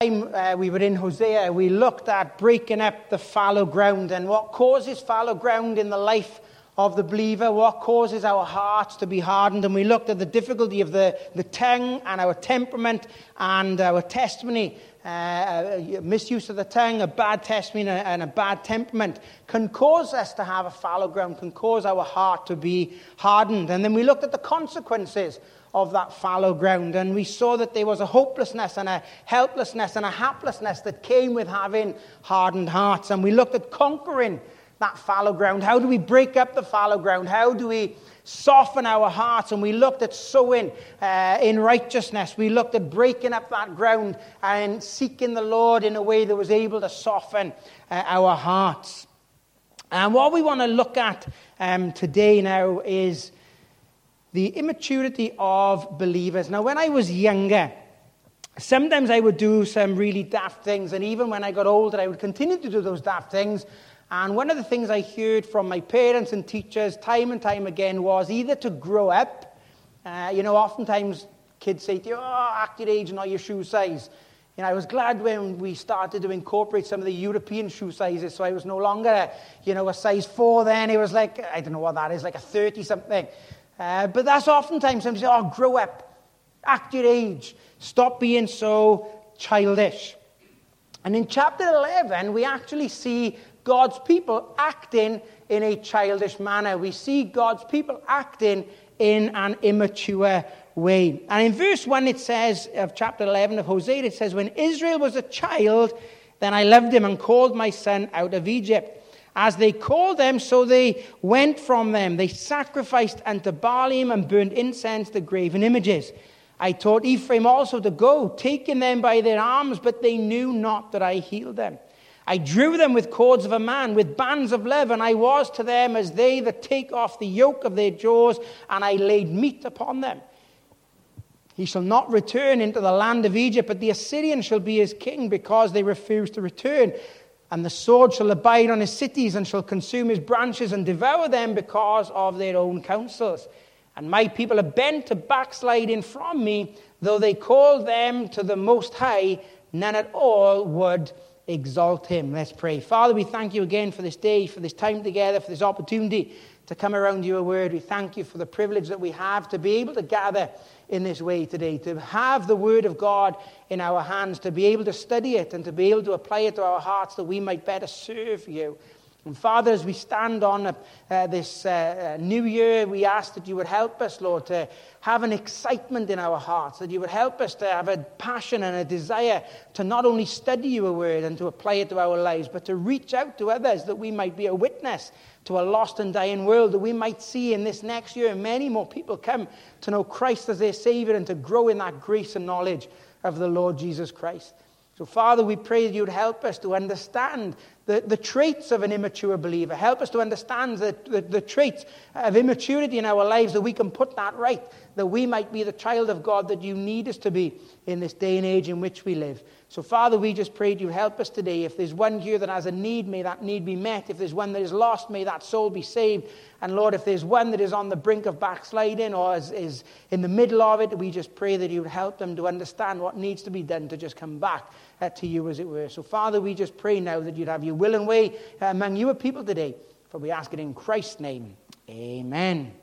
We were in Hosea. We looked at breaking up the fallow ground and what causes fallow ground in the life of the believer, what causes our hearts to be hardened. And we looked at the difficulty of the tongue and our temperament and our testimony. Misuse of the tongue, a bad testimony and a bad temperament can cause us to have a fallow ground, can cause our heart to be hardened. And then we looked at the consequences of that fallow ground, and we saw that there was a hopelessness and a helplessness and a haplessness that came with having hardened hearts. And we looked at conquering that fallow ground. How do we break up the fallow ground? How do we soften our hearts? And we looked at sowing in righteousness. We looked at breaking up that ground and seeking the Lord in a way that was able to soften our hearts. And what we want to look at today now is the immaturity of believers. Now, when I was younger, sometimes I would do some really daft things, and even when I got older, I would continue to do those daft things. And one of the things I heard from my parents and teachers time and time again was either to grow up. Oftentimes kids say to you, act your age, not your shoe size. I was glad when we started to incorporate some of the European shoe sizes, so I was no longer a size 4 then. It was like, I don't know what that is, like a 30-something. But that's oftentimes some say, grow up, act your age, stop being so childish. And in chapter 11, we actually see God's people acting in a childish manner. We see God's people acting in an immature way. And in verse 1 it says, of chapter 11 of Hosea, it says, when Israel was a child, then I loved him and called my son out of Egypt. As they called them, so they went from them. They sacrificed unto Baalim and burned incense to graven images. I taught Ephraim also to go, taking them by their arms, but they knew not that I healed them. I drew them with cords of a man, with bands of leather, and I was to them as they that take off the yoke of their jaws, and I laid meat upon them. He shall not return into the land of Egypt, but the Assyrian shall be his king, because they refuse to return. And the sword shall abide on his cities, and shall consume his branches, and devour them because of their own counsels. And my people are bent to backsliding from me, though they call them to the Most High, none at all would exalt him. Let's pray. Father, we thank you again for this day, for this time together, for this opportunity to come around your word. We thank you for the privilege that we have to be able to gather in this way today, to have the word of God in our hands, to be able to study it and to be able to apply it to our hearts that we might better serve you. And Father, as we stand on this new year, we ask that you would help us, Lord, to have an excitement in our hearts, that you would help us to have a passion and a desire to not only study your word and to apply it to our lives, but to reach out to others, that we might be a witness to a lost and dying world, that we might see in this next year many more people come to know Christ as their Savior and to grow in that grace and knowledge of the Lord Jesus Christ. So, Father, we pray that you would help us to understand the traits of an immature believer. Help us to understand the traits of immaturity in our lives, that we can put that right, that we might be the child of God that you need us to be in this day and age in which we live. So, Father, we just pray that you help us today. If there's one here that has a need, may that need be met. If there's one that is lost, may that soul be saved. And, Lord, if there's one that is on the brink of backsliding or is in the middle of it, we just pray that you would help them to understand what needs to be done to just come back to you, as it were. So, Father, we just pray now that you'd have your will and way among your people today. For we ask it in Christ's name. Amen.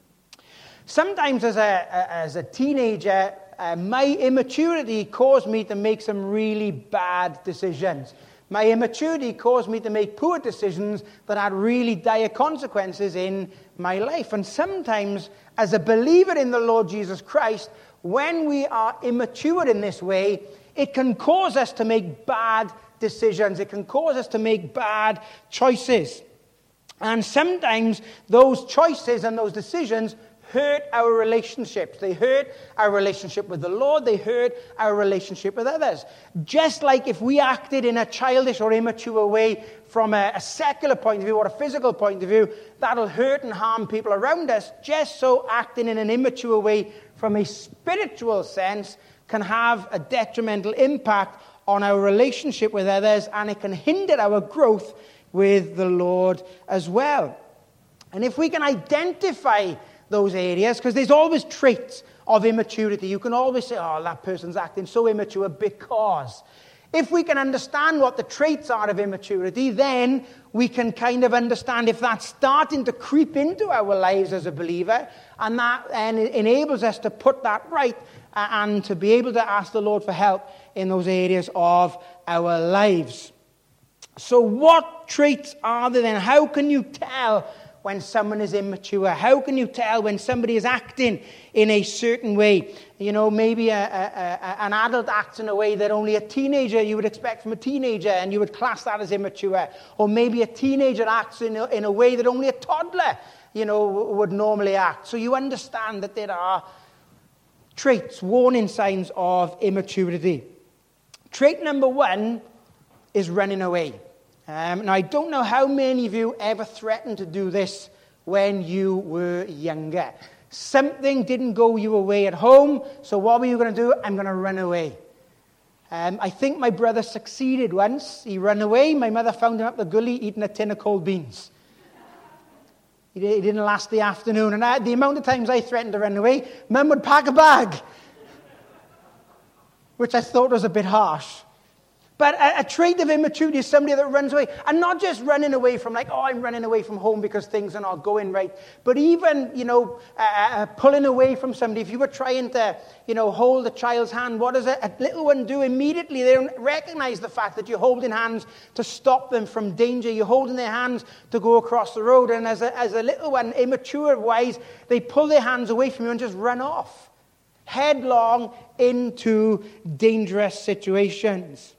Sometimes as a teenager, my immaturity caused me to make some really bad decisions. My immaturity caused me to make poor decisions that had really dire consequences in my life. And sometimes, as a believer in the Lord Jesus Christ, when we are immature in this way, it can cause us to make bad decisions. It can cause us to make bad choices. And sometimes those choices and those decisions hurt our relationships. They hurt our relationship with the Lord. They hurt our relationship with others. Just like if we acted in a childish or immature way from a secular point of view or a physical point of view, that'll hurt and harm people around us. Just so acting in an immature way from a spiritual sense can have a detrimental impact on our relationship with others, and it can hinder our growth with the Lord as well. And if we can identify those areas, because there's always traits of immaturity. You can always say, oh, that person's acting so immature because. If we can understand what the traits are of immaturity, then we can kind of understand if that's starting to creep into our lives as a believer, and that enables us to put that right and to be able to ask the Lord for help in those areas of our lives. So what traits are there then? How can you tell when someone is immature? How can you tell when somebody is acting in a certain way? Maybe an adult acts in a way that only a teenager you would expect from a teenager, and you would class that as immature. Or maybe a teenager acts in a way that only a toddler, would normally act. So you understand that there are traits, warning signs of immaturity. Trait number 1 is running away. Now, I don't know how many of you ever threatened to do this when you were younger. Something didn't go your way at home, so what were you going to do? I'm going to run away. I think my brother succeeded once. He ran away. My mother found him up the gully eating a tin of cold beans. He didn't last the afternoon. And the amount of times I threatened to run away, Mum would pack a bag, which I thought was a bit harsh. But a trait of immaturity is somebody that runs away. And not just running away from I'm running away from home because things are not going right. But even, pulling away from somebody. If you were trying to, hold a child's hand, what does a little one do? Immediately they don't recognize the fact that you're holding hands to stop them from danger. You're holding their hands to go across the road. And as a little one, immature-wise, they pull their hands away from you and just run off. Headlong into dangerous situations.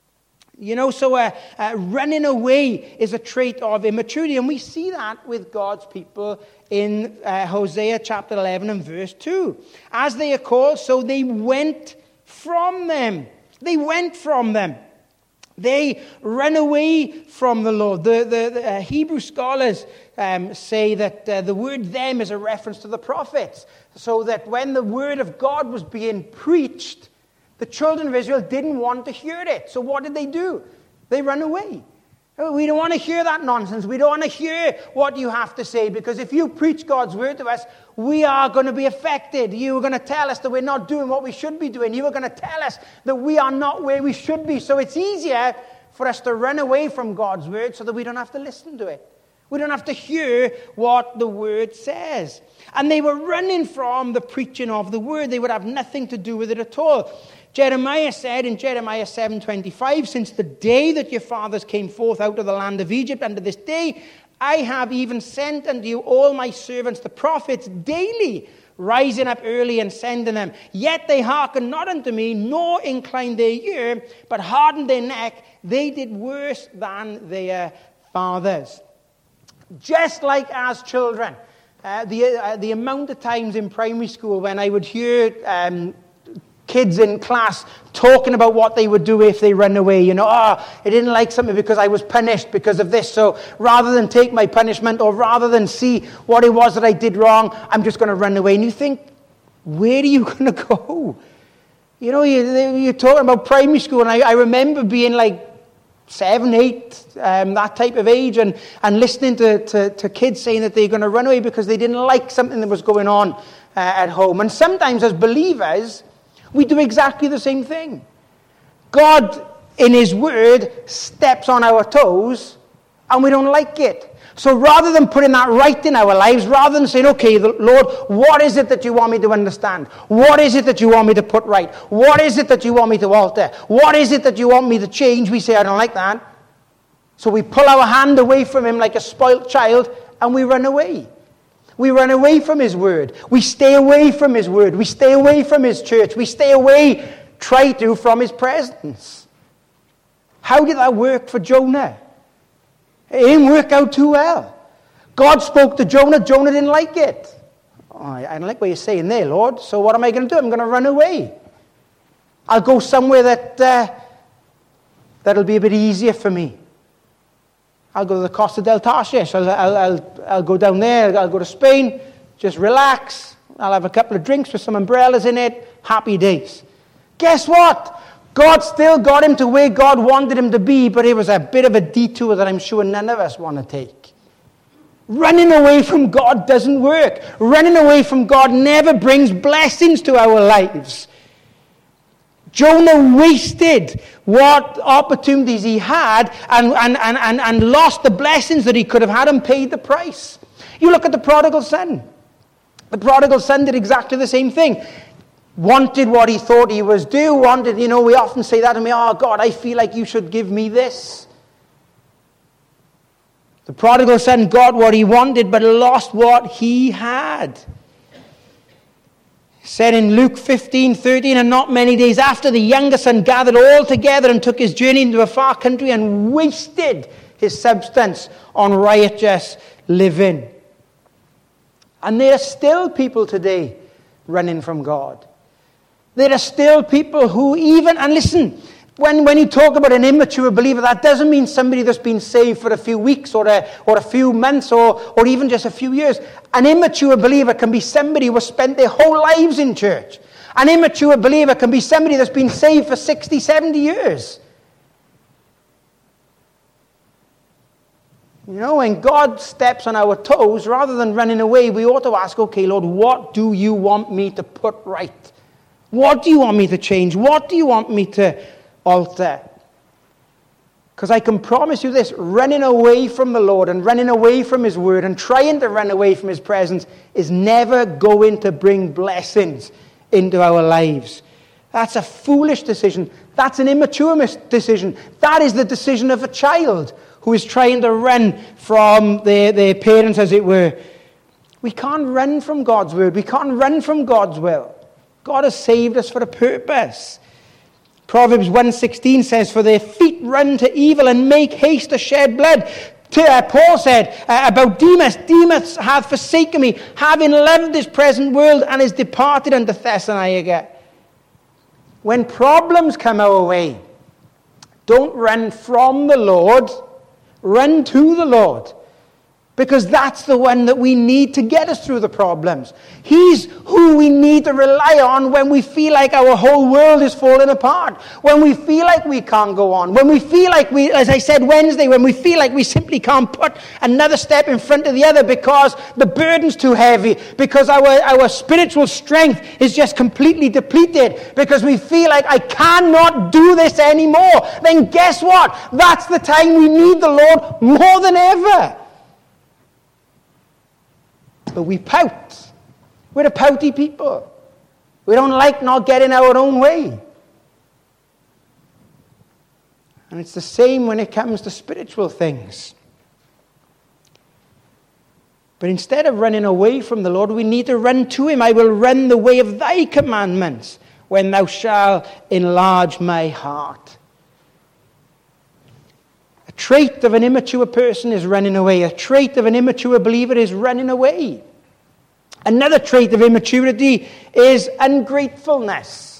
So running away is a trait of immaturity. And we see that with God's people in Hosea chapter 11 and verse 2. As they are called, so they went from them. They went from them. They ran away from the Lord. The Hebrew scholars say that the word them is a reference to the prophets. So that when the word of God was being preached, the children of Israel didn't want to hear it. So what did they do? They ran away. We don't want to hear that nonsense. We don't want to hear what you have to say, because if you preach God's word to us, we are going to be affected. You are going to tell us that we're not doing what we should be doing. You are going to tell us that we are not where we should be. So it's easier for us to run away from God's word so that we don't have to listen to it. We don't have to hear what the word says. And they were running from the preaching of the word. They would have nothing to do with it at all. Jeremiah said in Jeremiah 7:25, since the day that your fathers came forth out of the land of Egypt unto this day, I have even sent unto you all my servants, the prophets, daily, rising up early and sending them. Yet they hearkened not unto me, nor inclined their ear, but hardened their neck. They did worse than their fathers. Just like as children, the amount of times in primary school when I would hear kids in class talking about what they would do if they run away. I didn't like something because I was punished because of this. So rather than take my punishment, or rather than see what it was that I did wrong, I'm just going to run away. And you think, where are you going to go? You're talking about primary school, and I remember being like 7, 8, that type of age, and listening to kids saying that they're going to run away because they didn't like something that was going on at home. And sometimes as believers, we do exactly the same thing. God, in his word, steps on our toes, and we don't like it. So rather than putting that right in our lives, rather than saying, okay, Lord, what is it that you want me to understand? What is it that you want me to put right? What is it that you want me to alter? What is it that you want me to change? We say, I don't like that. So we pull our hand away from him like a spoilt child, and we run away. We run away from his word. We stay away from his word. We stay away from his church. We stay away, from his presence. How did that work for Jonah? It didn't work out too well. God spoke to Jonah. Jonah didn't like it. I don't like what you're saying there, Lord. So what am I going to do? I'm going to run away. I'll go somewhere that'll be a bit easier for me. I'll go to the Costa del Tarshish. I'll go down there. I'll go to Spain. Just relax. I'll have a couple of drinks with some umbrellas in it. Happy days. Guess what? God still got him to where God wanted him to be, but it was a bit of a detour that I'm sure none of us want to take. Running away from God doesn't work. Running away from God never brings blessings to our lives. Jonah wasted what opportunities he had and lost the blessings that he could have had and paid the price. You look at the prodigal son. The prodigal son did exactly the same thing. Wanted what he thought he was due. Wanted, we often say that to me, oh God, I feel like you should give me this. The prodigal son got what he wanted but lost what he had. Said in Luke 15:13, and not many days after, the younger son gathered all together and took his journey into a far country and wasted his substance on riotous living. And there are still people today running from God. There are still people who and listen, when you talk about an immature believer, that doesn't mean somebody that's been saved for a few weeks or a few months or even just a few years. An immature believer can be somebody who has spent their whole lives in church. An immature believer can be somebody that's been saved for 60, 70 years. When God steps on our toes, rather than running away, we ought to ask, okay, Lord, what do you want me to put right? What do you want me to change? What do you want me to alter? Because I can promise you this, running away from the Lord and running away from His Word and trying to run away from His presence is never going to bring blessings into our lives. That's a foolish decision. That's an immature decision. That is the decision of a child who is trying to run from their parents, as it were. We can't run from God's Word. We can't run from God's will. God has saved us for a purpose. Proverbs 1:16 says, for their feet run to evil and make haste to shed blood. Paul said about Demas hath forsaken me, having loved this present world, and is departed unto Thessalonica. When problems come our way, don't run from the Lord, run to the Lord. Because that's the one that we need to get us through the problems. He's who we need to rely on when we feel like our whole world is falling apart. When we feel like we can't go on. When we feel like as I said Wednesday, when we feel like we simply can't put another step in front of the other because the burden's too heavy. Because our spiritual strength is just completely depleted. Because we feel like I cannot do this anymore. Then guess what? That's the time we need the Lord more than ever. But we pout. We're a pouty people. We don't like not getting our own way. And it's the same when it comes to spiritual things. But instead of running away from the Lord, we need to run to Him. I will run the way of Thy commandments when Thou shalt enlarge my heart. A trait of an immature person is running away. A trait of an immature believer is running away. Another trait of immaturity is ungratefulness.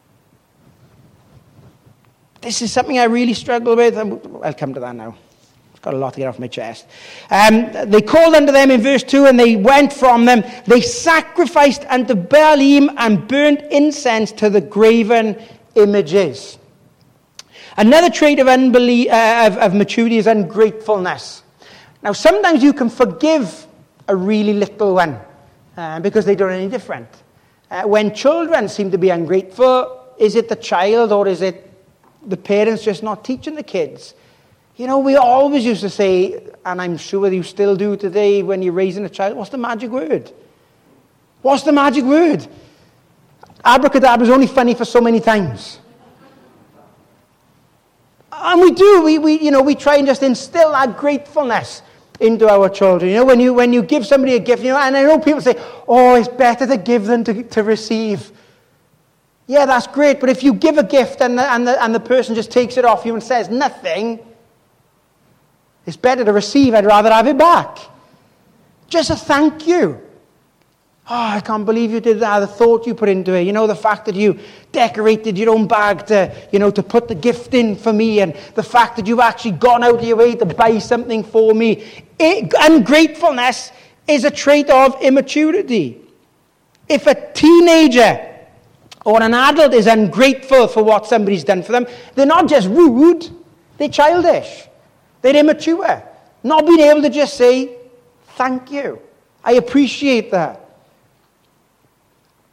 This is something I really struggle with. I'll come to that now. I've got a lot to get off my chest. They called unto them in verse 2, and they went from them. They sacrificed unto Baalim and burnt incense to the graven images. Another trait of maturity is ungratefulness. Now, sometimes you can forgive a really little one because they don't do any different. When children seem to be ungrateful, is it the child or is it the parents just not teaching the kids? We always used to say, and I'm sure you still do today when you're raising a child, what's the magic word? What's the magic word? Abracadabra is only funny for so many times. And we do. We try and just instill that gratefulness into our children. When you give somebody a gift, and I know people say, oh, it's better to give than to receive. Yeah, that's great. But if you give a gift and the person just takes it off you and says nothing, it's better to receive. I'd rather have it back. Just a thank you. Oh, I can't believe you did that. The thought you put into it. The fact that you decorated your own bag to put the gift in for me, and the fact that you've actually gone out of your way to buy something for me. Ungratefulness is a trait of immaturity. If a teenager or an adult is ungrateful for what somebody's done for them, they're not just rude, they're childish. They're immature. Not being able to just say, thank you. I appreciate that.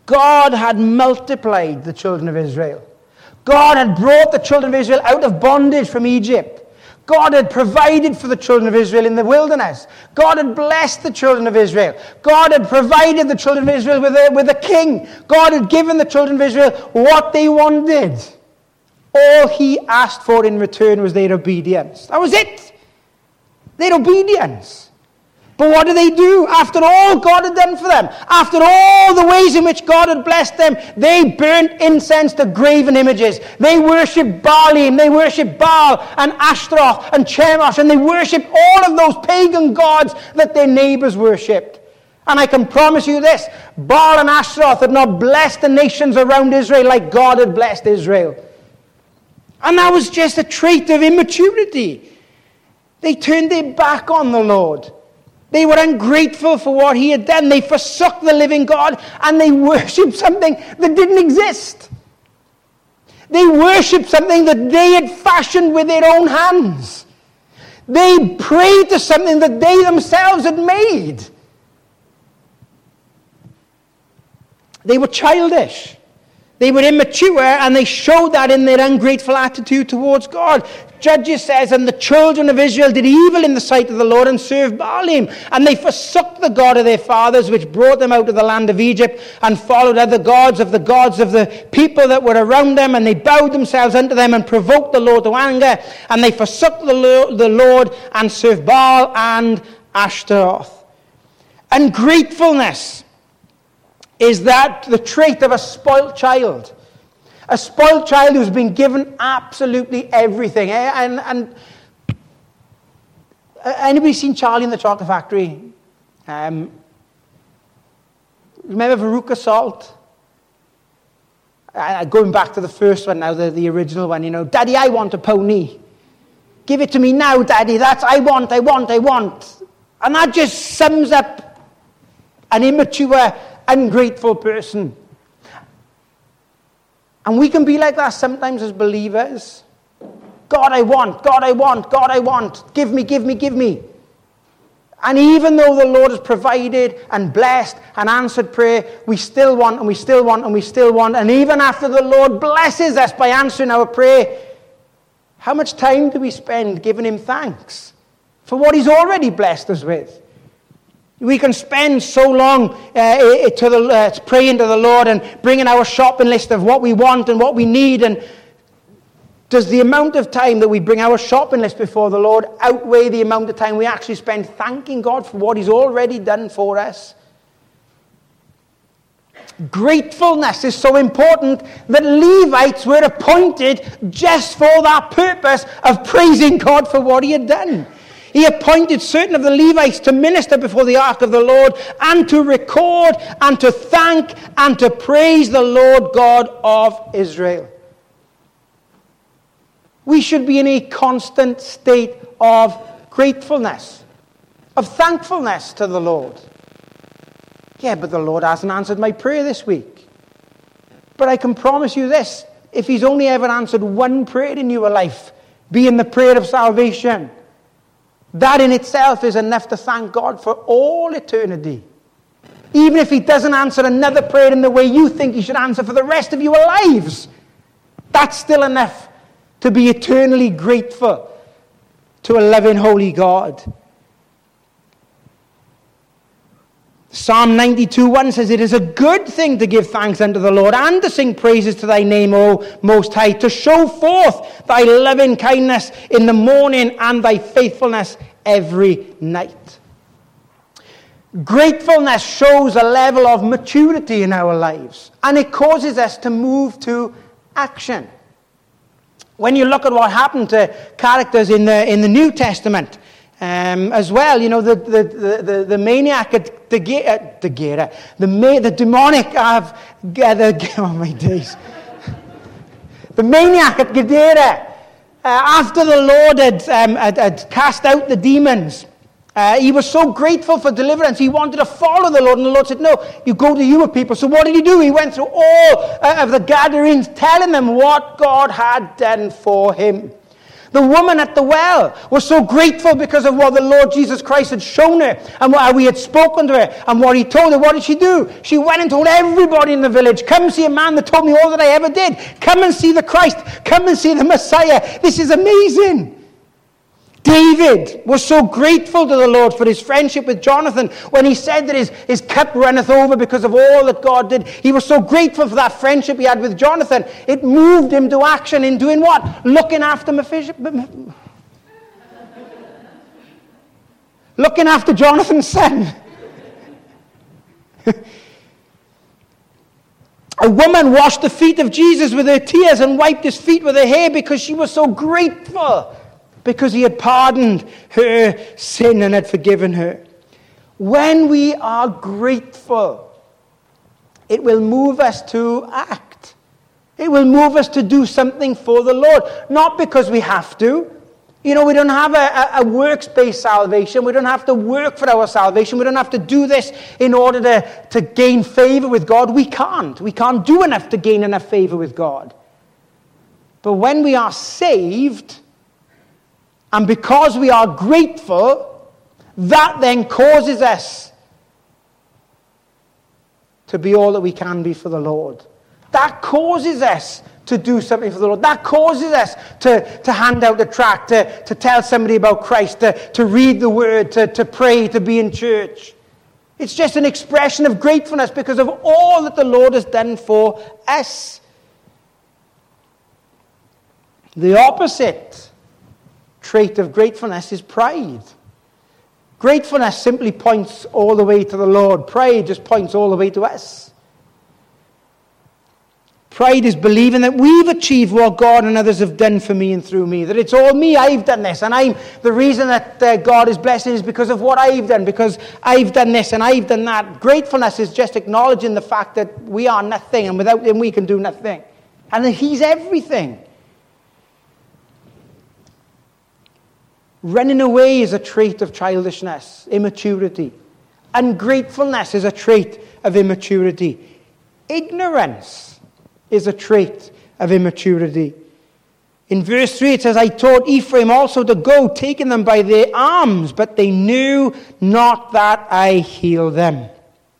God had multiplied the children of Israel. God had brought the children of Israel out of bondage from Egypt. God had provided for the children of Israel in the wilderness. God had blessed the children of Israel. God had provided the children of Israel with a king. God had given the children of Israel what they wanted. All he asked for in return was their obedience. That was it. Their obedience. But what did they do? After all God had done for them, after all the ways in which God had blessed them, they burnt incense to graven images. They worshipped Baalim, they worshipped Baal and Ashtaroth and Chemosh, and they worshipped all of those pagan gods that their neighbors worshipped. And I can promise you this, Baal and Ashtaroth had not blessed the nations around Israel like God had blessed Israel. And that was just a trait of immaturity. They turned their back on the Lord. They were ungrateful for what he had done. They forsook the living God and they worshipped something that didn't exist. They worshipped something that they had fashioned with their own hands. They prayed to something that they themselves had made. They were childish. They were immature, and they showed that in their ungrateful attitude towards God. Judges says, and the children of Israel did evil in the sight of the Lord and served Baalim. And they forsook the God of their fathers, which brought them out of the land of Egypt, and followed other gods of the people that were around them. And they bowed themselves unto them and provoked the Lord to anger. And they forsook the Lord and served Baal and Ashtaroth. Ungratefulness is that the trait of a spoilt child. A spoilt child who's been given absolutely everything. And anybody seen Charlie and the Chocolate Factory? Remember Veruca Salt? Going back to the first one now, the original one, Daddy, I want a pony. Give it to me now, Daddy. That's I want. And that just sums up an immature, ungrateful person. And we can be like that sometimes as believers. God, I want. Give me. And even though the Lord has provided and blessed and answered prayer, we still want. And even after the Lord blesses us by answering our prayer, how much time do we spend giving him thanks for what he's already blessed us with? We can spend so long praying to the Lord and bringing our shopping list of what we want and what we need. And does the amount of time that we bring our shopping list before the Lord outweigh the amount of time we actually spend thanking God for what he's already done for us? Gratefulness is so important that Levites were appointed just for that purpose of praising God for what he had done. He appointed certain of the Levites to minister before the ark of the Lord and to record and to thank and to praise the Lord God of Israel. We should be in a constant state of gratefulness, of thankfulness to the Lord. Yeah, but the Lord hasn't answered my prayer this week. But I can promise you this, if he's only ever answered one prayer in your life, being the prayer of salvation, that in itself is enough to thank God for all eternity. Even if he doesn't answer another prayer in the way you think he should answer for the rest of your lives, that's still enough to be eternally grateful to a loving, holy God. Psalm 92:1 says, it is a good thing to give thanks unto the Lord and to sing praises to thy name, O Most High, to show forth thy loving kindness in the morning and thy faithfulness every night. Gratefulness shows a level of maturity in our lives, and it causes us to move to action. When you look at what happened to characters in the New Testament, as well, the maniac at Gadara, the demonic of oh my days, the maniac at Gadara, after the Lord had cast out the demons, he was so grateful for deliverance. He wanted to follow the Lord, and the Lord said, "No, you go to your people." So what did he do? He went through all of the Gadarenes, telling them what God had done for him. The woman at the well was so grateful because of what the Lord Jesus Christ had shown her and how he had spoken to her and what he told her. What did she do? She went and told everybody in the village, come see a man that told me all that I ever did. Come and see the Christ. Come and see the Messiah. This is amazing. David was so grateful to the Lord for his friendship with Jonathan when he said that his cup runneth over because of all that God did. He was so grateful for that friendship he had with Jonathan. It moved him to action in doing what? Looking after looking after Jonathan's son. A woman washed the feet of Jesus with her tears and wiped his feet with her hair because she was so grateful, because he had pardoned her sin and had forgiven her. When we are grateful, it will move us to act. It will move us to do something for the Lord. Not because we have to. We don't have a works-based salvation. We don't have to work for our salvation. We don't have to do this in order to gain favor with God. We can't. We can't do enough to gain enough favor with God. But when we are saved, and because we are grateful, that then causes us to be all that we can be for the Lord. That causes us to do something for the Lord. That causes us to hand out a tract, to tell somebody about Christ, to read the Word, to pray, to be in church. It's just an expression of gratefulness because of all that the Lord has done for us. The opposite trait of gratefulness is pride. Gratefulness simply points all the way to the Lord. Pride just points all the way to us. Pride is believing that we've achieved what God and others have done for me and through me. That it's all me, I've done this. And the reason that God is blessing is because of what I've done. Because I've done this and I've done that. Gratefulness is just acknowledging the fact that we are nothing. And without him we can do nothing. And that he's everything. Running away is a trait of childishness, immaturity. Ungratefulness is a trait of immaturity. Ignorance is a trait of immaturity. In verse 3 it says, I taught Ephraim also to go, taking them by their arms, but they knew not that I healed them.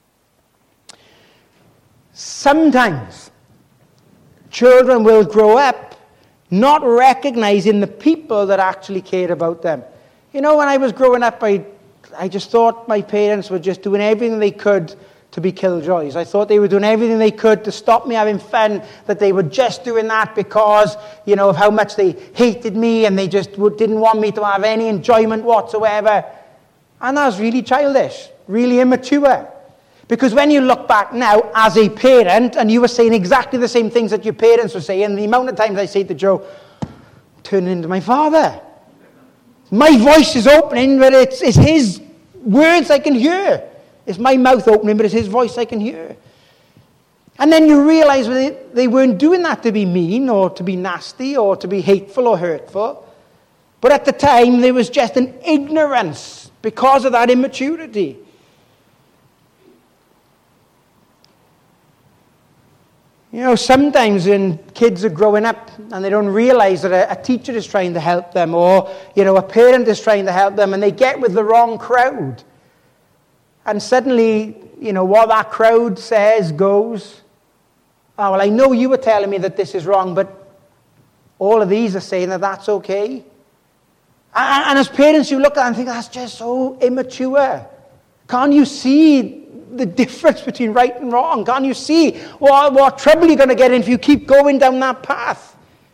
Sometimes children will grow up not recognizing the people that actually cared about them. When I was growing up, I just thought my parents were just doing everything they could to be killjoys. I thought they were doing everything they could to stop me having fun, that they were just doing that because, of how much they hated me and they just didn't want me to have any enjoyment whatsoever. And that was really childish, really immature. Because when you look back now as a parent, and you were saying exactly the same things that your parents were saying, the amount of times I say to Joe, turning into my father. My voice is opening, but it's his words I can hear. It's my mouth opening, but it's his voice I can hear. And then you realize they weren't doing that to be mean or to be nasty or to be hateful or hurtful. But at the time, there was just an ignorance because of that immaturity. Sometimes when kids are growing up and they don't realize that a teacher is trying to help them or, a parent is trying to help them and they get with the wrong crowd. And suddenly, what that crowd says goes. Oh, well, I know you were telling me that this is wrong, but all of these are saying that that's okay. And as parents, you look at it and think, that's just so immature. Can't you see the difference between right and wrong? Can't you see what trouble you're going to get in if you keep going down that path?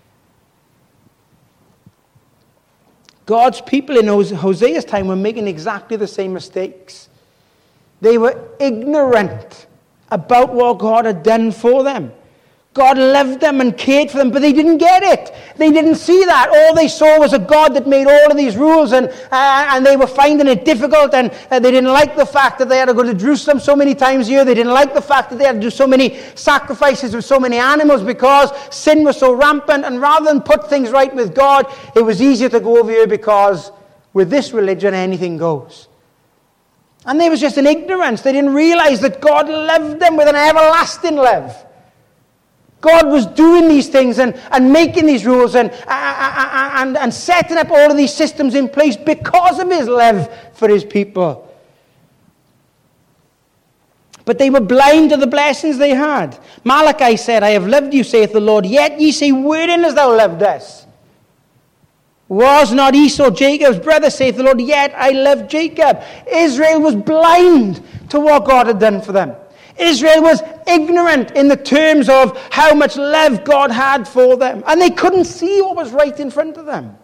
God's people in Hosea's time were making exactly the same mistakes. They were ignorant about what God had done for them. God loved them and cared for them, but they didn't get it. They didn't see that. All they saw was a God that made all of these rules, and they were finding it difficult, and they didn't like the fact that they had to go to Jerusalem so many times a year. They didn't like the fact that they had to do so many sacrifices with so many animals because sin was so rampant, and rather than put things right with God, it was easier to go over here because with this religion, anything goes. And there was just an ignorance. They didn't realize that God loved them with an everlasting love. God was doing these things and making these rules and setting up all of these systems in place because of his love for his people. But they were blind to the blessings they had. Malachi said, I have loved you, saith the Lord, yet ye say, wherein hast thou loved us? Was not Esau Jacob's brother, saith the Lord, yet I loved Jacob. Israel was blind to what God had done for them. Israel was ignorant in the terms of how much love God had for them. And they couldn't see what was right in front of them.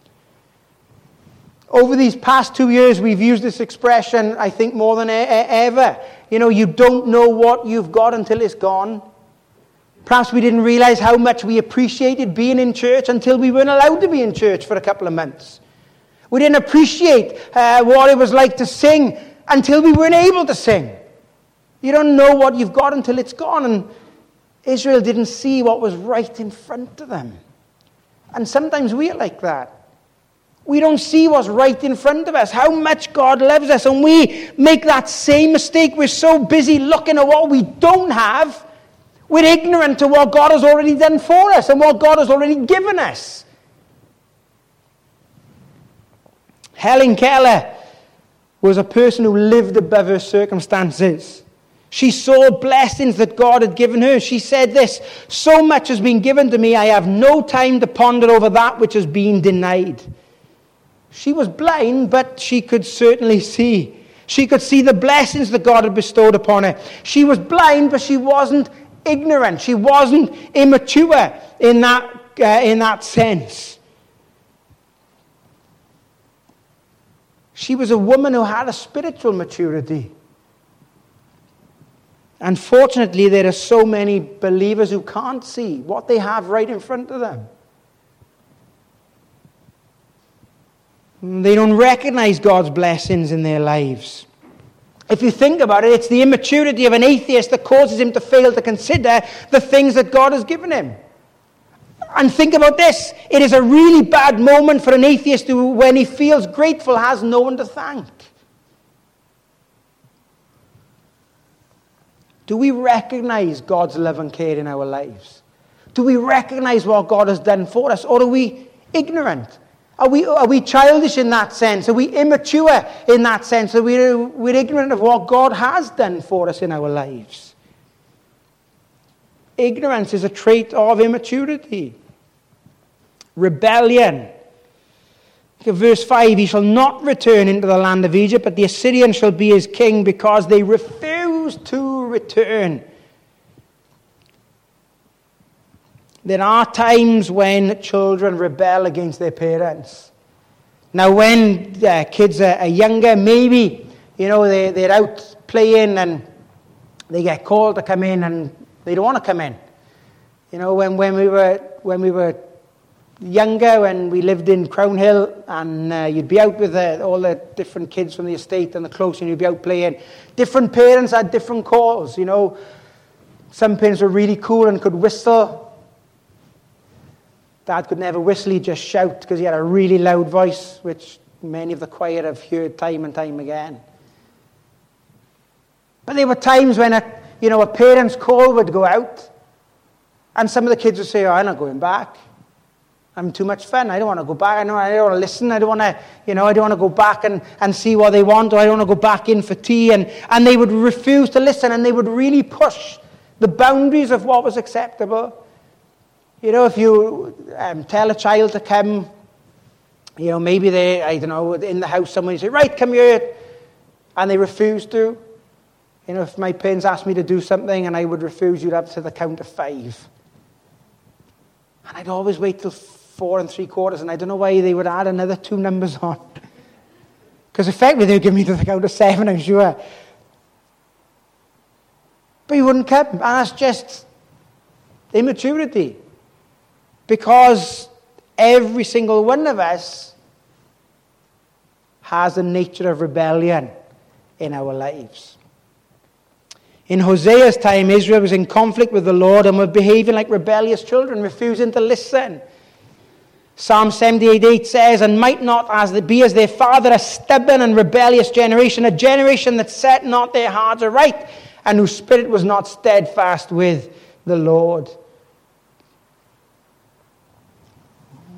Over these past 2 years, we've used this expression, I think, more than ever. You know, you don't know what you've got until it's gone. Perhaps we didn't realize how much we appreciated being in church until we weren't allowed to be in church for a couple of months. We didn't appreciate what it was like to sing until we weren't able to sing. You don't know what you've got until it's gone. And Israel didn't see what was right in front of them. And sometimes we're like that. We don't see what's right in front of us, how much God loves us. And we make that same mistake. We're so busy looking at what we don't have. We're ignorant to what God has already done for us and what God has already given us. Helen Keller was a person who lived above her circumstances. She saw blessings that God had given her. She said this, so much has been given to me, I have no time to ponder over that which has been denied. She was blind, but she could certainly see. She could see the blessings that God had bestowed upon her. She was blind, but she wasn't ignorant. She wasn't immature in that sense. She was a woman who had a spiritual maturity. Unfortunately, there are so many believers who can't see what they have right in front of them. They don't recognize God's blessings in their lives. If you think about it, it's the immaturity of an atheist that causes him to fail to consider the things that God has given him. And think about this. It is a really bad moment for an atheist who, when he feels grateful, has no one to thank. Do we recognize God's love and care in our lives? Do we recognize what God has done for us? Or are we ignorant? Are we childish in that sense? Are we immature in that sense? Are we're ignorant of what God has done for us in our lives? Ignorance is a trait of immaturity. Rebellion. Verse 5, he shall not return into the land of Egypt, but the Assyrian shall be his king because they refuse to return. There are times when children rebel against their parents. Now, when kids are younger, maybe, they're out playing and they get called to come in and they don't want to come in. When we were younger, when we lived in Crown Hill, and you'd be out with all the different kids from the estate and the close, and you'd be out playing. Different parents had different calls. Some parents were really cool and could whistle. Dad could never whistle, he'd just shout because he had a really loud voice, which many of the choir have heard time and time again. But there were times when a parent's call would go out, and some of the kids would say, I'm not going back. I'm too much fun. I don't want to go back. I don't want to listen. I don't want to, I don't want to go back and see what they want, or I don't want to go back in for tea. And they would refuse to listen, and they would really push the boundaries of what was acceptable. If you tell a child to come, maybe they, in the house, someone say, right, come here, and they refuse to. If my parents asked me to do something and I would refuse, you'd have to the count of 5. And I'd always wait till 4 3/4, and I don't know why they would add another 2 numbers on. Because effectively they would give me to the count of 7, I'm sure. But you wouldn't come, and that's just immaturity. Because every single one of us has a nature of rebellion in our lives. In Hosea's time, Israel was in conflict with the Lord and were behaving like rebellious children, refusing to listen. Psalm 78:8 says, and might not be as their father, a stubborn and rebellious generation, a generation that set not their hearts aright, and whose spirit was not steadfast with the Lord.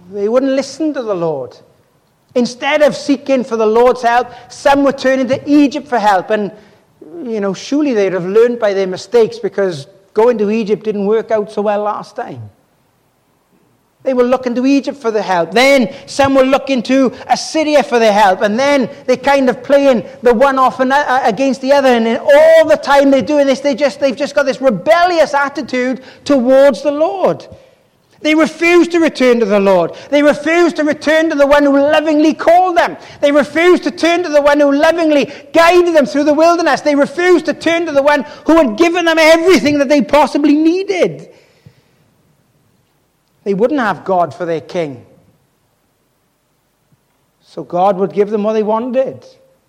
They wouldn't listen to the Lord. Instead of seeking for the Lord's help, some were turning to Egypt for help. And, surely they'd have learned by their mistakes, because going to Egypt didn't work out so well last time. They were looking to Egypt for the help. Then some were looking to Assyria for their help. And then they're kind of playing the one off against the other. And all the time they're doing this, they've just got this rebellious attitude towards the Lord. They refuse to return to the Lord. They refuse to return to the one who lovingly called them. They refuse to turn to the one who lovingly guided them through the wilderness. They refuse to turn to the one who had given them everything that they possibly needed. They wouldn't have God for their king. So God would give them what they wanted.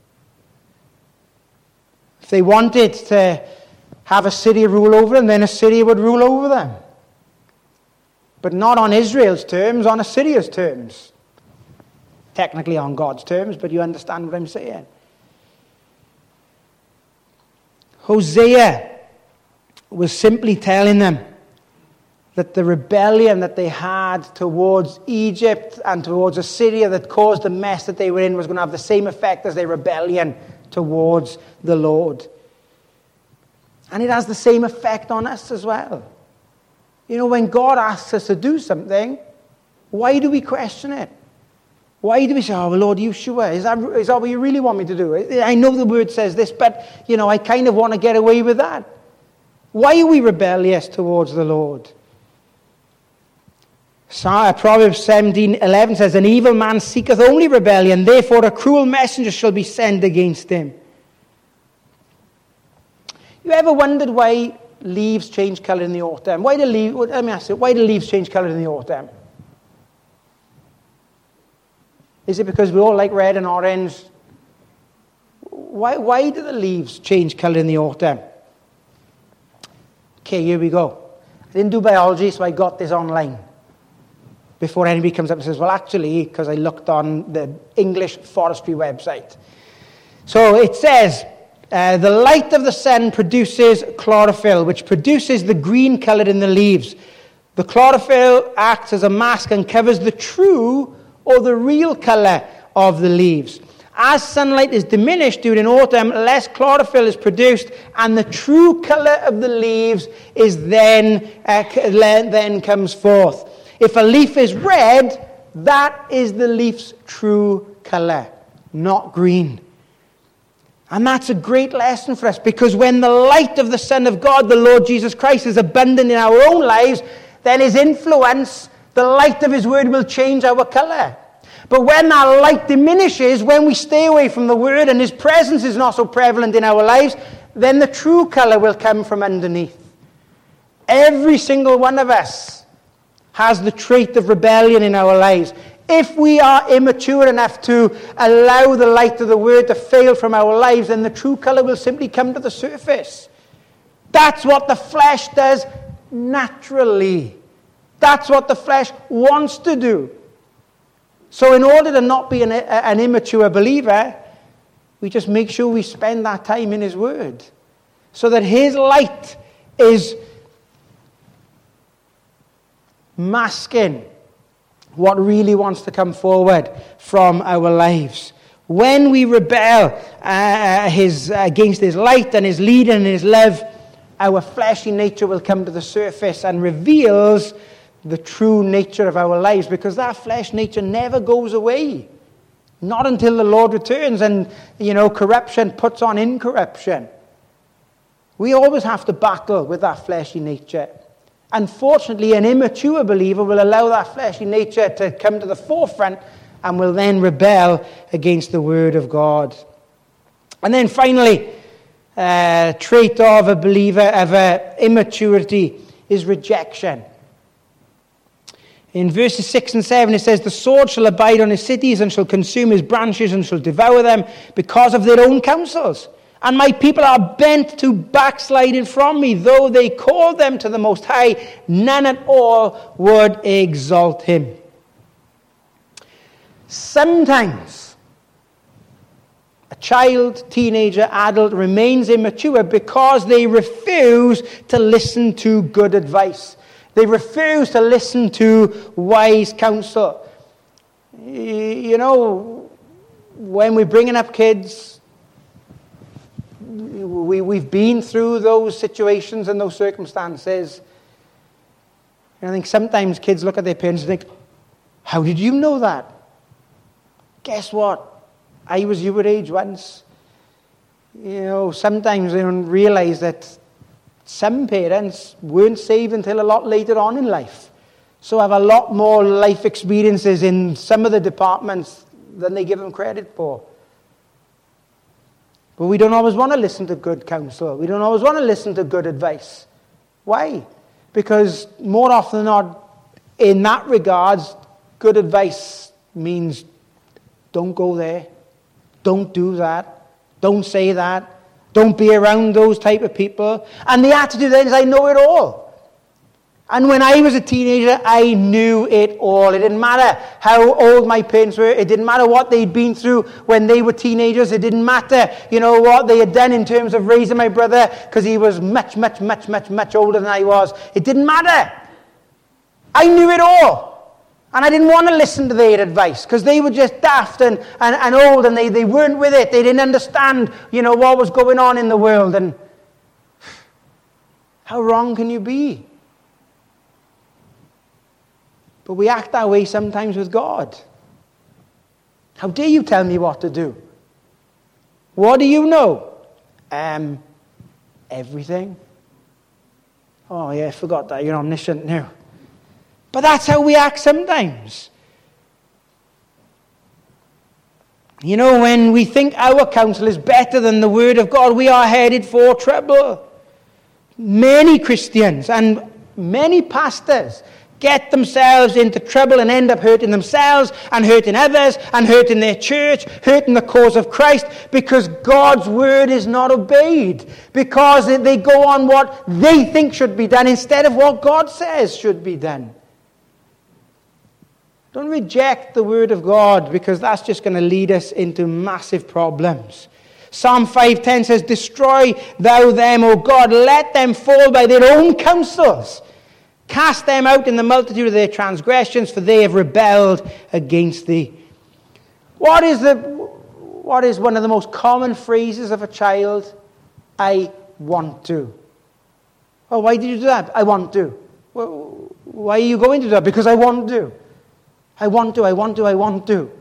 If they wanted to have Assyria rule over them, then Assyria would rule over them. But not on Israel's terms, on Assyria's terms. Technically on God's terms, but you understand what I'm saying. Hosea was simply telling them that the rebellion that they had towards Egypt and towards Assyria that caused the mess that they were in was going to have the same effect as their rebellion towards the Lord. And it has the same effect on us as well. When God asks us to do something, why do we question it? Why do we say, oh, well, Lord, are you sure? Is that what you really want me to do? I know the word says this, but, I kind of want to get away with that. Why are we rebellious towards the Lord? Proverbs 17:11 says, an evil man seeketh only rebellion, therefore a cruel messenger shall be sent against him. You ever wondered why leaves change colour in the autumn? Why do leaves change colour in the autumn? Is it because we all like red and orange? Why do the leaves change colour in the autumn? Okay, here we go. I didn't do biology, so I got this online. Before anybody comes up and says, well, actually, because I looked on the English forestry website. So it says, the light of the sun produces chlorophyll, which produces the green colour in the leaves. The chlorophyll acts as a mask and covers the true or the real colour of the leaves. As sunlight is diminished during autumn, less chlorophyll is produced, and the true colour of the leaves is then comes forth. If a leaf is red, that is the leaf's true colour, not green. And that's a great lesson for us, because when the light of the Son of God, the Lord Jesus Christ, is abundant in our own lives, then his influence, the light of his word, will change our colour. But when that light diminishes, when we stay away from the word and his presence is not so prevalent in our lives, then the true colour will come from underneath. Every single one of us has the trait of rebellion in our lives. If we are immature enough to allow the light of the word to fail from our lives, then the true colour will simply come to the surface. That's what the flesh does naturally. That's what the flesh wants to do. So in order to not be an immature believer, we just make sure we spend that time in his word, so that his light is masking what really wants to come forward from our lives. When we rebel against his light and his leading and his love, our fleshy nature will come to the surface and reveals the true nature of our lives, because that flesh nature never goes away. Not until the Lord returns and, corruption puts on incorruption. We always have to battle with that fleshy nature. Unfortunately, an immature believer will allow that fleshy nature to come to the forefront and will then rebel against the word of God. And then finally, trait of a believer, of immaturity, is rejection. In verses 6 and 7 it says, the sword shall abide on his cities and shall consume his branches and shall devour them because of their own counsels. And my people are bent to backsliding from me. Though they called them to the Most High, none at all would exalt him. Sometimes a child, teenager, adult remains immature because they refuse to listen to good advice. They refuse to listen to wise counsel. You know, when we're bringing up kids, we've been through those situations and those circumstances. And I think sometimes kids look at their parents and think, how did you know that? Guess what? I was your age once. You know, sometimes they don't realize that some parents weren't saved until a lot later on in life. So have a lot more life experiences in some of the departments than they give them credit for. But we don't always want to listen to good counsel. We don't always want to listen to good advice. Why? Because more often than not, in that regards, good advice means don't go there, don't do that, don't say that, don't be around those type of people. And the attitude then is, I know it all. And when I was a teenager, I knew it all. It didn't matter how old my parents were. It didn't matter what they'd been through when they were teenagers. It didn't matter, what they had done in terms of raising my brother, because he was much, much, much, much, much older than I was. It didn't matter. I knew it all. And I didn't want to listen to their advice, because they were just daft and old, and they weren't with it. They didn't understand, what was going on in the world. And how wrong can you be? But we act that way sometimes with God. How dare you tell me what to do? What do you know? Everything. Oh yeah, I forgot that. You're omniscient now. But that's how we act sometimes. When we think our counsel is better than the Word of God, we are headed for trouble. Many Christians and many pastors get themselves into trouble and end up hurting themselves and hurting others and hurting their church, hurting the cause of Christ, because God's word is not obeyed, because they go on what they think should be done instead of what God says should be done. Don't reject the word of God, because that's just going to lead us into massive problems. Psalm 5:10 says, destroy thou them, O God, let them fall by their own counsels. Cast them out in the multitude of their transgressions, for they have rebelled against thee. What is one of the most common phrases of a child? I want to. Oh, why did you do that? I want to. Well, why are you going to do that? Because I want to. I want to, I want to, I want to.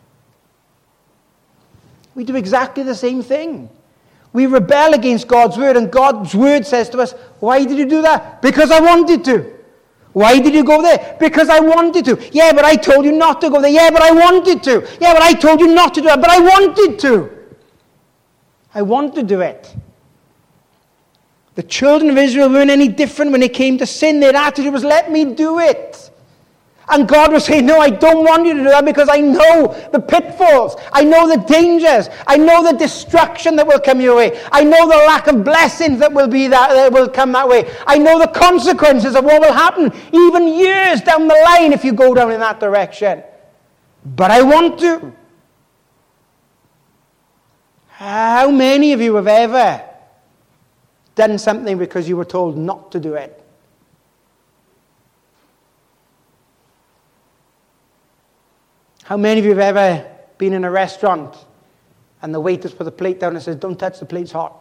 We do exactly the same thing. We rebel against God's word, and God's word says to us, why did you do that? Because I wanted to. Why did you go there? Because I wanted to. Yeah, but I told you not to go there. Yeah, but I wanted to. Yeah, but I told you not to do it, but I wanted to. I want to do it. The children of Israel weren't any different when it came to sin. Their attitude was, let me do it. And God was saying, no, I don't want you to do that, because I know the pitfalls. I know the dangers. I know the destruction that will come your way. I know the lack of blessings that will come that way. I know the consequences of what will happen even years down the line if you go down in that direction. But I want to. How many of you have ever done something because you were told not to do it? How many of you have ever been in a restaurant and the waiters put the plate down and says, don't touch, the plate's hot?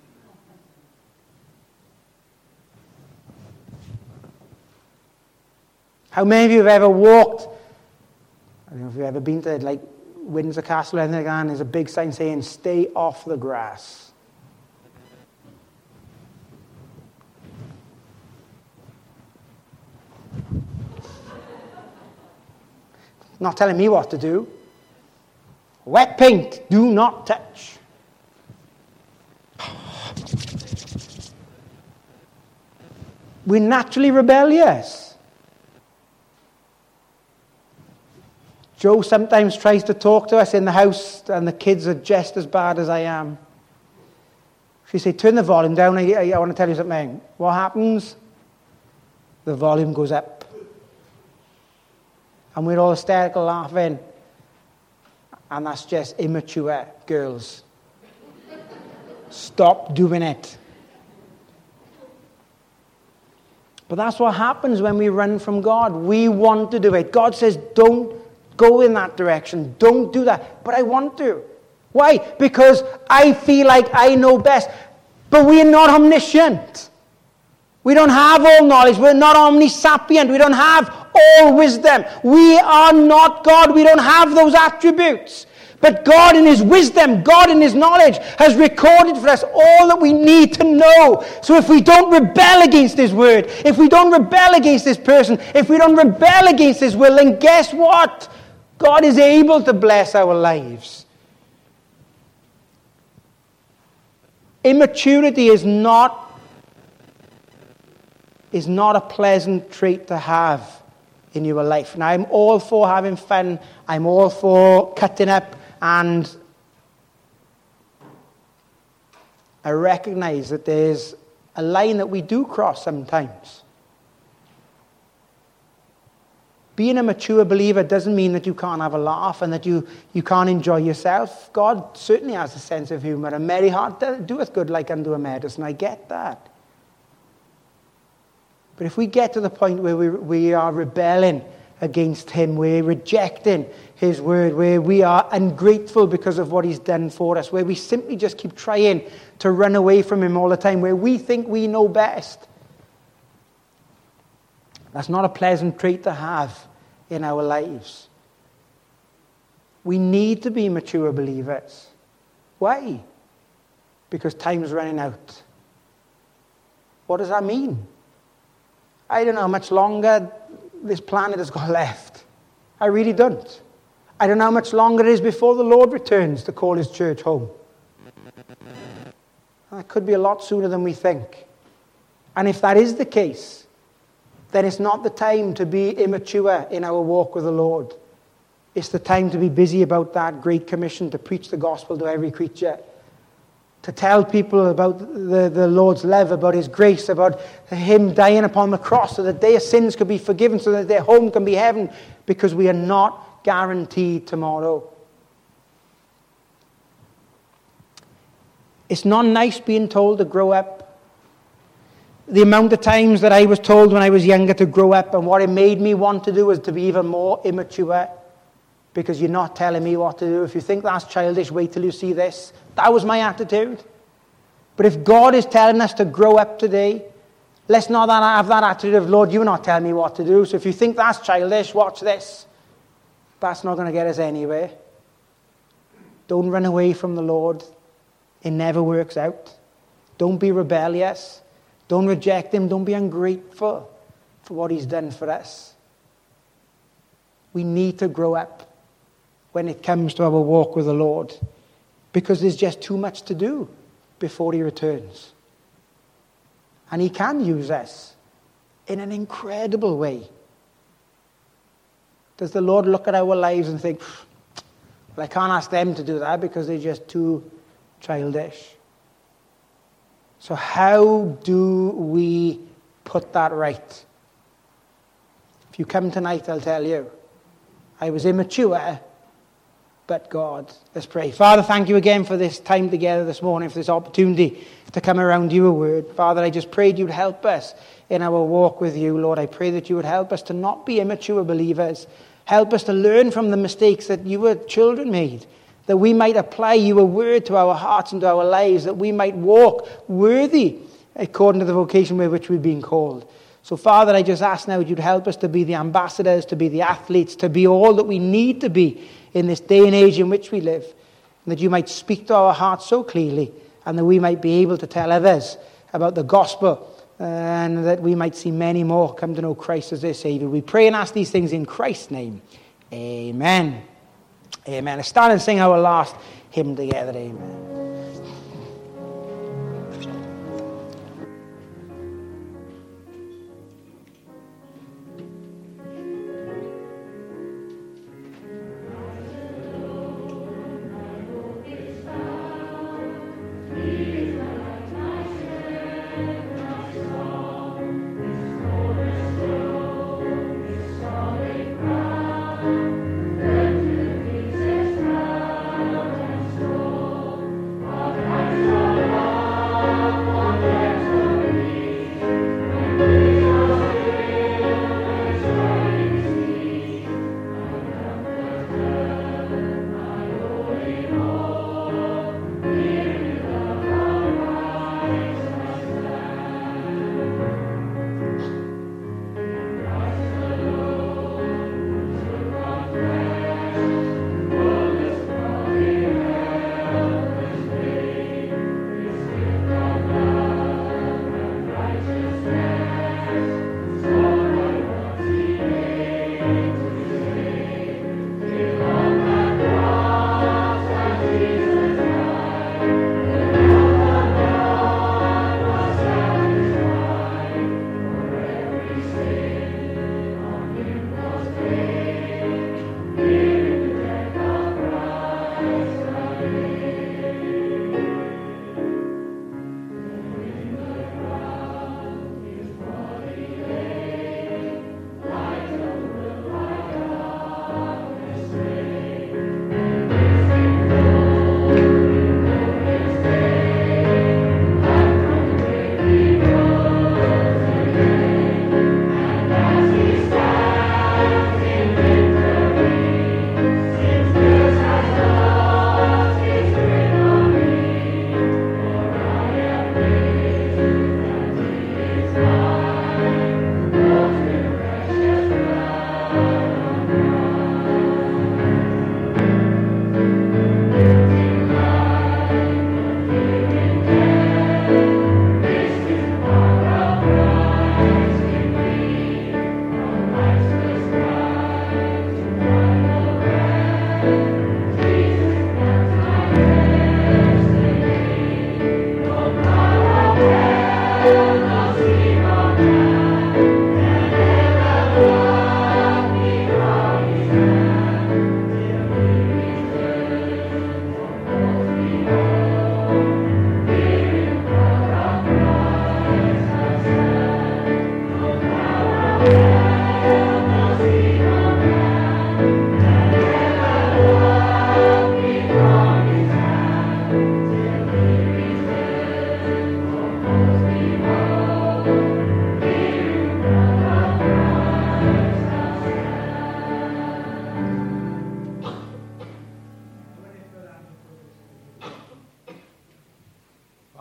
How many of you have ever walked, I don't know if you've ever been to Windsor Castle or anything like that, and there's a big sign saying, stay off the grass. Not telling me what to do. Wet paint, do not touch. We're naturally rebellious. Joe sometimes tries to talk to us in the house, and the kids are just as bad as I am. She says, turn the volume down, I want to tell you something. What happens? The volume goes up. And we're all hysterical laughing. And that's just immature girls. Stop doing it. But that's what happens when we run from God. We want to do it. God says, don't go in that direction. Don't do that. But I want to. Why? Because I feel like I know best. But we are not omniscient. We don't have all knowledge. We're not omnisapient. We don't have all wisdom. We are not God. We don't have those attributes. But God in His wisdom, God in His knowledge has recorded for us all that we need to know. So if we don't rebel against His word, if we don't rebel against this person, if we don't rebel against His will, then guess what? God is able to bless our lives. Immaturity is not a pleasant trait to have in your life. Now, I'm all for having fun. I'm all for cutting up. And I recognize that there's a line that we do cross sometimes. Being a mature believer doesn't mean that you can't have a laugh and that you can't enjoy yourself. God certainly has a sense of humor. A merry heart doeth good like unto a medicine. I get that. But if we get to the point where we are rebelling against Him, we're rejecting His word, where we are ungrateful because of what He's done for us, where we simply just keep trying to run away from Him all the time, where we think we know best, that's not a pleasant trait to have in our lives. We need to be mature believers. Why? Because time's running out. What does that mean? I don't know how much longer this planet has got left. I really don't. I don't know how much longer it is before the Lord returns to call His church home. That could be a lot sooner than we think. And if that is the case, then it's not the time to be immature in our walk with the Lord. It's the time to be busy about that great commission to preach the gospel to every creature, to tell people about the Lord's love, about His grace, about Him dying upon the cross so that their sins could be forgiven, so that their home can be heaven, because we are not guaranteed tomorrow. It's not nice being told to grow up. The amount of times that I was told when I was younger to grow up, and what it made me want to do was to be even more immature, because you're not telling me what to do. If you think that's childish, wait till you see this. That was my attitude. But if God is telling us to grow up today, let's not have that attitude of, Lord, you're not telling me what to do. So if you think that's childish, watch this. That's not going to get us anywhere. Don't run away from the Lord. It never works out. Don't be rebellious. Don't reject Him. Don't be ungrateful for what He's done for us. We need to grow up when it comes to our walk with the Lord, because there's just too much to do before He returns. And He can use us in an incredible way. Does the Lord look at our lives and think, well, I can't ask them to do that because they're just too childish? So how do we put that right? If you come tonight, I'll tell you, I was immature, but God. Let's pray. Father, thank you again for this time together this morning, for this opportunity to come around your word. Father, I just prayed you'd help us in our walk with you, Lord. I pray that you would help us to not be immature believers. Help us to learn from the mistakes that your children made, that we might apply your word to our hearts and to our lives, that we might walk worthy according to the vocation with which we've been called. So, Father, I just ask now that you'd help us to be the ambassadors, to be the athletes, to be all that we need to be in this day and age in which we live, and that you might speak to our hearts so clearly, and that we might be able to tell others about the gospel, and that we might see many more come to know Christ as their Savior. We pray and ask these things in Christ's name. Amen. Amen. Let's stand and sing our last hymn together. Amen.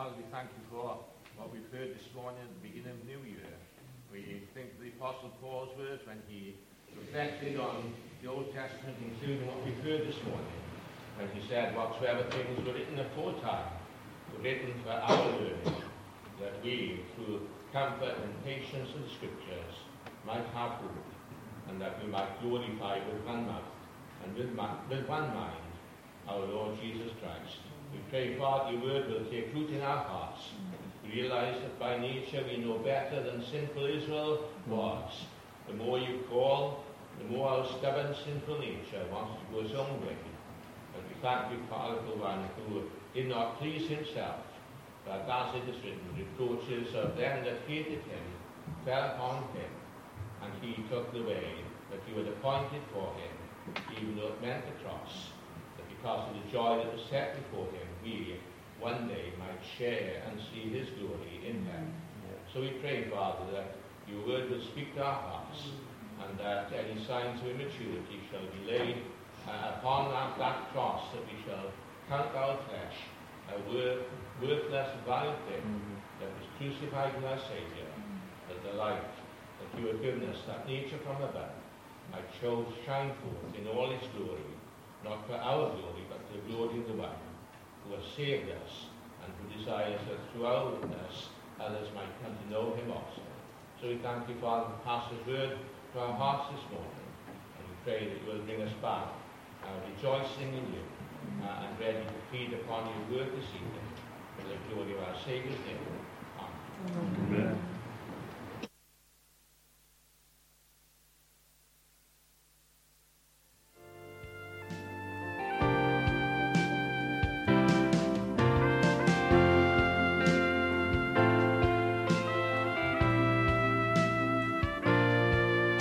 Father, we thank you for what we've heard this morning at the beginning of New Year. We think of the Apostle Paul's words when he reflected on the Old Testament, including what we've heard this morning, when he said, whatsoever things were written aforetime were written for our learning, that we, through comfort and patience of the Scriptures, might have hope, and that we might glorify with one mouth and with one mind our Lord Jesus Christ. We pray, Father, your word will take root in our hearts. We realize that by nature we know better than sinful Israel was. The more you call, the more our stubborn sinful nature wants to go its own way. But we thank you, Father, for one who did not please himself, but as it is written, reproaches of them that hated him fell upon him, and he took the way that you had appointed for him, even though it meant the cross, that because of the joy that was set before him, we one day might share and see his glory in heaven. So we pray, Father, that your word will speak to our hearts, and that any signs of immaturity shall be laid upon that cross, that we shall count our flesh a worthless, vile thing that was crucified in our Saviour, that the light that you have given us, that nature from above, might shine forth in all its glory, not for our glory, but the glory of the one who has saved us and who desires that through our witness others might come to know him also. So we thank you, Father, for Pastor's word to our hearts this morning, and we pray that you will bring us back rejoicing in you and ready to feed upon your word this evening for the glory of our Saviour's name. Amen.